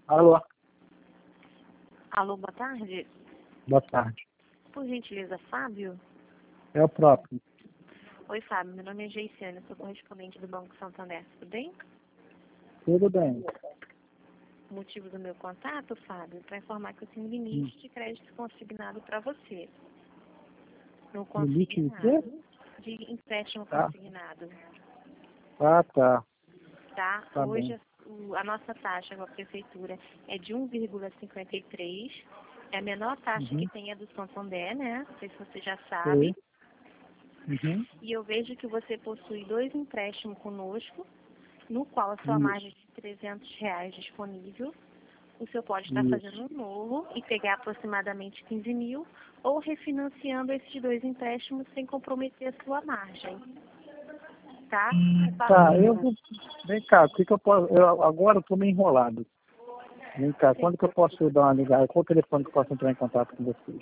Alô, Alô, boa tarde. boa tarde. Por gentileza, Fábio? É o próprio. Oi, Fábio. Meu nome é Geiciane, sou correspondente do Banco Santander. Tudo bem? Tudo bem. O motivo do meu contato, Fábio, para informar que eu tenho um limite de crédito consignado para você. No Limite de quê? consignado. De empréstimo Tá. consignado. Ah, tá. Tá? Tá Hoje bom. a nossa taxa com a prefeitura é de 1,53. É a menor taxa que Uhum. tem é do Santander, né? Não sei se você já Sei. sabe. Uhum. E eu vejo que você possui 2 empréstimos conosco, no qual a sua Isso. margem de R$ 300 disponível. O senhor pode estar Isso. fazendo um novo e pegar aproximadamente 15 mil, ou refinanciando esses 2 empréstimos sem comprometer a sua margem. Tá? Tá, Vem cá, o que que eu posso... Agora eu tô meio enrolado. Vem cá, quando que eu posso dar uma ligada? Qual o telefone que eu posso entrar em contato com vocês?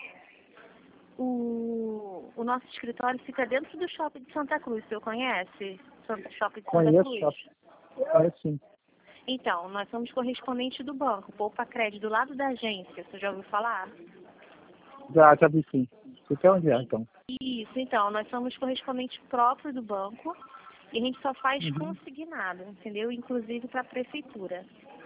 O nosso escritório fica dentro do shopping de Santa Cruz. O senhor conhece? Shopping de Santa Conheço, Cruz? só... Conheço sim. Então, nós somos correspondente do banco, Poupa Crédito, do lado da agência. Você já ouviu falar? Já vi sim. Você quer onde é, então? Isso, então, nós somos correspondente próprio do banco e a gente só faz Uhum. consignado, entendeu? Inclusive para a prefeitura.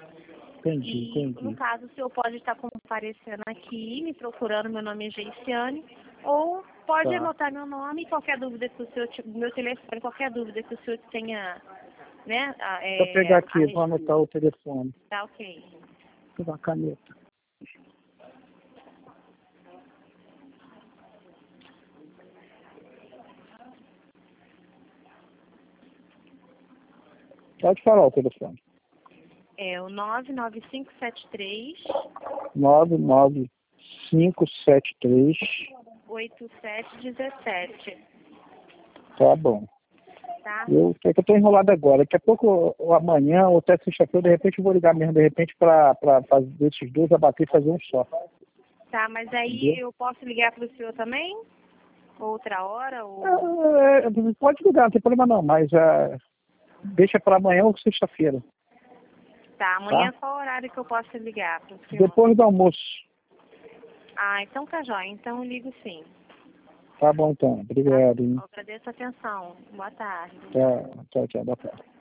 No Entendi. caso, o senhor pode estar comparecendo aqui, me procurando, meu nome é Geiciane, ou pode Tá. anotar meu nome, qualquer dúvida que o senhor, meu telefone, qualquer dúvida que o senhor tenha, né? Deixa eu pegar aqui, vou anotar o telefone. Tá ok. Vou pegar uma caneta. Pode falar o telefone. É o 99573 99573. 8717, Tá bom. tá? É que eu tô enrolado agora. Daqui a pouco, ou amanhã, ou até sexta-feira, de repente eu vou ligar mesmo, de repente, pra fazer esses dois abater e fazer um só. Tá, mas aí Entendeu? eu posso ligar para o senhor também? Outra hora? Ou... Pode ligar, não tem problema não, mas deixa para amanhã ou sexta-feira, Tá, amanhã tá? qual horário que eu posso ligar para o senhor? Depois do almoço. Ah, então tá jóia. Então eu ligo sim. Tá bom então. Tá? Obrigado, hein? Eu agradeço a atenção. Boa tarde. Tchau, tchau, boa tarde.